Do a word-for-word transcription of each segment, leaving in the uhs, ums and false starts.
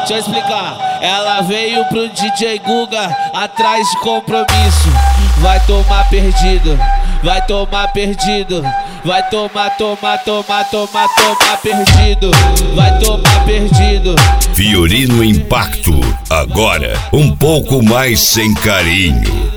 deixa eu explicar. Ela veio pro D J Guga atrás de compromisso. Vai tomar perdido, vai tomar perdido. Vai tomar, tomar, tomar, tomar, tomar perdido. Vai tomar perdido. Fiorino Impacto, agora um pouco mais sem carinho.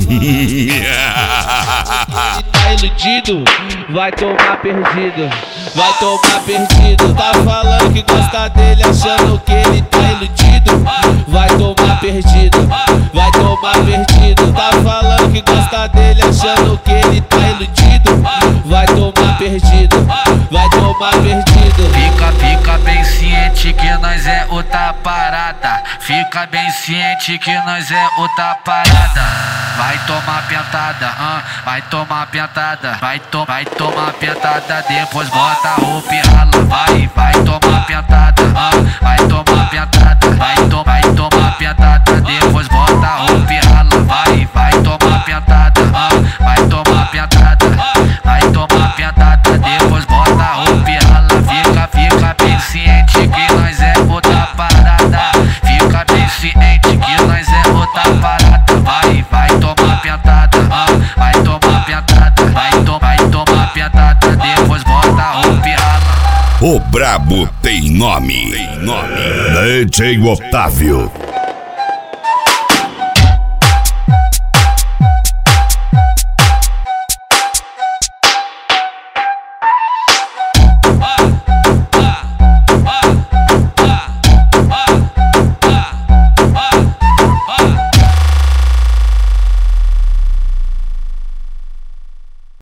Tá iludido, vai tomar perdido. Vai tomar perdido. Tá falando que gosta dele, achando que ele tá iludido. Vai tomar perdido, vai tomar perdido. Tá falando que gosta dele, achando que ele tá iludido. Vai tomar perdido, vai tomar perdido. Fica, fica bem ciente que nós é outra parada. Fica bem ciente que nós é outra parada. Vai tomar pentada, ah, vai tomar pentada. Vai, to vai tomar pentada, depois bota a roupa e rala. Vai, vai tomar pentada, ah, vai tomar pentada. Vai, to vai tomar pentada, depois bota a roupa e rala. Vai, vai tomar pentada, ah, vai tomar pentada. Vai tomar pentada, depois bota a roupa e rala. Fica, fica bem ciente que nós é outra parada. Fica bem ciente que nós é outra parada. Vai, vai tomar pentada, ah, vai tomar pentada. Vai, to vai tomar pentada, depois bota a roupa e rala. O brabo tem nome, tem nome. D J Otávio.